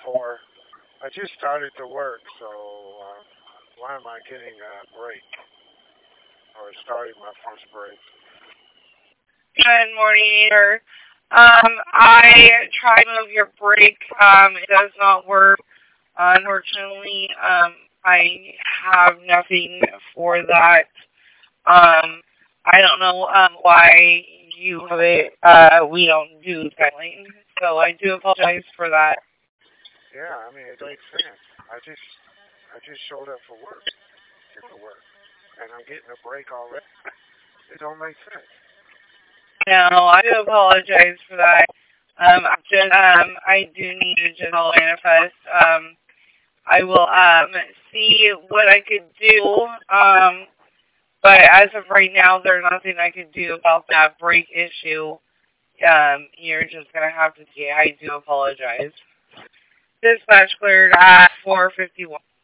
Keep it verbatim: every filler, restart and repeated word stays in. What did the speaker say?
four. I just started to work, so uh, why am I getting a break or starting my first break? Good morning, sir. Um, I tried to move your break. Um, it does not work. Unfortunately, um, I have nothing for that. Um, I don't know um, why you have it. Uh, we don't do scheduling, so I do apologize for that. Yeah, I mean it makes sense. I just I just showed up for work, get to work, and I'm getting a break already. It don't make sense. No, I do apologize for that. Um, I just, um, I do need to just call manifest. Um, I will um see what I could do. Um, but as of right now, there's nothing I can do about that break issue. Um, you're just gonna have to see. I do apologize. Dispatch cleared at four fifty-one.